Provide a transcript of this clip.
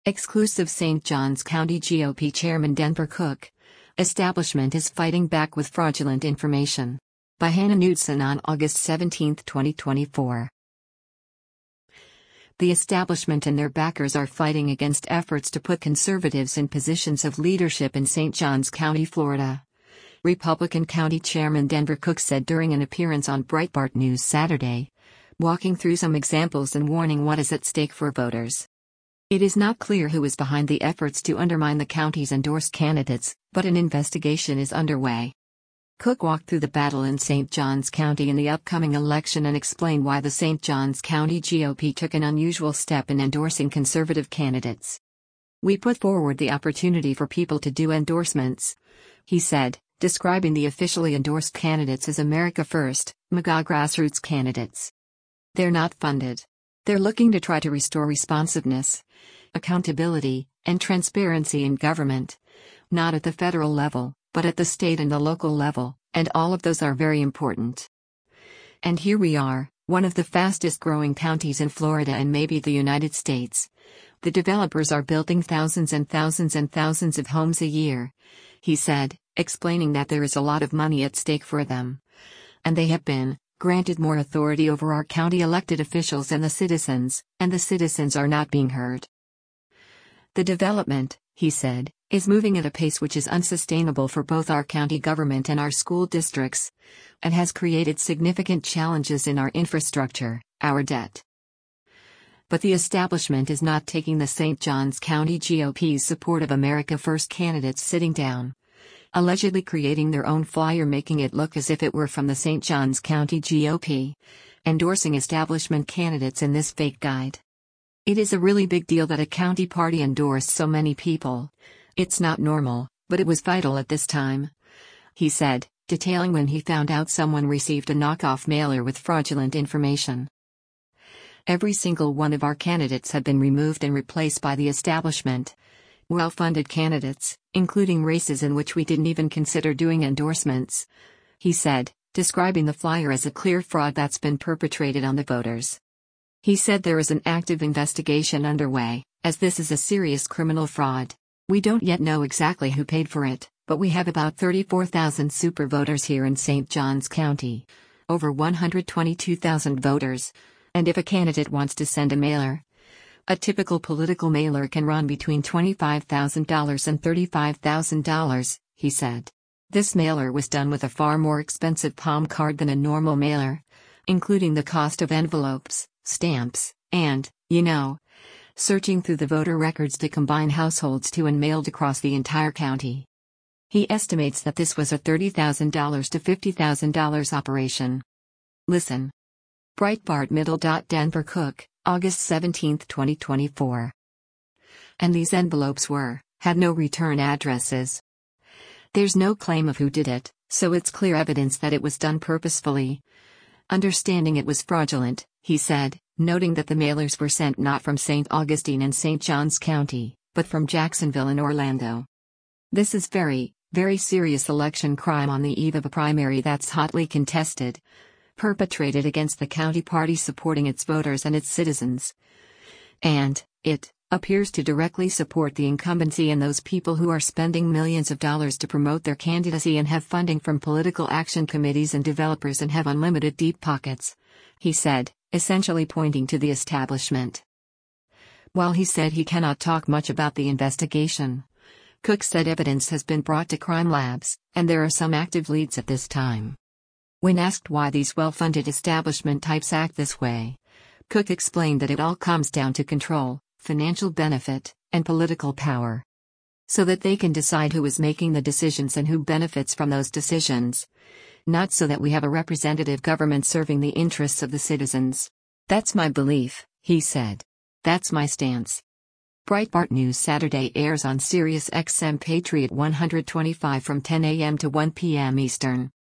Exclusive St. Johns County GOP Chairman Denver Cook. Establishment is fighting back with fraudulent information. By Hannah Knudsen on August 17, 2024. The establishment and their backers are fighting against efforts to put conservatives in positions of leadership in St. Johns County, Florida. Republican County Chairman Denver Cook said during an appearance on Breitbart News Saturday, walking through some examples and warning what is at stake for voters. It is not clear who is behind the efforts to undermine the county's endorsed candidates, but an investigation is underway. Cook walked through the battle in St. Johns County in the upcoming election and explained why the St. Johns County GOP took an unusual step in endorsing conservative candidates. "We put forward the opportunity for people to do endorsements," he said, describing the officially endorsed candidates as America First, MAGA grassroots candidates. "They're not funded. They're looking to try to restore responsiveness, accountability, and transparency in government. Not at the federal level, but at the state and the local level, and all of those are very important. And here we are, one of the fastest growing counties in Florida and maybe the United States. The developers are building thousands and thousands and thousands of homes a year," he said, explaining that there is a lot of money at stake for them. "And they have been granted more authority over our county elected officials and the citizens are not being heard. The development," he said, "is moving at a pace which is unsustainable for both our county government and our school districts, and has created significant challenges in our infrastructure, our debt." But the establishment is not taking the St. Johns County GOP's support of America First candidates sitting down, allegedly creating their own flyer making it look as if it were from the St. Johns County GOP, endorsing establishment candidates in this fake guide. "It is a really big deal that a county party endorsed so many people. It's not normal, but it was vital at this time," he said, detailing when he found out someone received a knockoff mailer with fraudulent information. "Every single one of our candidates have been removed and replaced by the establishment. Well-funded candidates, including races in which we didn't even consider doing endorsements," he said, describing the flyer as a clear fraud that's been perpetrated on the voters. He said there is an active investigation underway, as this is a serious criminal fraud. "We don't yet know exactly who paid for it, but we have about 34,000 super voters here in St. Johns County. Over 122,000 voters. And if a candidate wants to send a mailer, a typical political mailer can run between $25,000 and $35,000, he said. This mailer was done with a far more expensive palm card than a normal mailer, including the cost of envelopes, stamps, and, searching through the voter records to combine households to and mailed across the entire county." He estimates that this was a $30,000 to $50,000 operation. Listen. Breitbart Middle. Denver Cook, August 17, 2024. "And these envelopes had no return addresses. There's no claim of who did it, so it's clear evidence that it was done purposefully. Understanding it was fraudulent," he said, noting that the mailers were sent not from St. Augustine and St. Johns County, but from Jacksonville and Orlando. "This is very, very serious election crime on the eve of a primary that's hotly contested, perpetrated against the county party supporting its voters and its citizens. And it appears to directly support the incumbency and those people who are spending millions of dollars to promote their candidacy and have funding from political action committees and developers and have unlimited deep pockets," he said, essentially pointing to the establishment. While he said he cannot talk much about the investigation, Cook said evidence has been brought to crime labs, and there are some active leads at this time. When asked why these well-funded establishment types act this way, Cook explained that it all comes down to control, financial benefit, and political power. So that they can decide who is making the decisions and who benefits from those decisions. Not so that we have a representative government serving the interests of the citizens. "That's my belief," he said. "That's my stance." Breitbart News Saturday airs on Sirius XM Patriot 125 from 10 a.m. to 1 p.m. Eastern.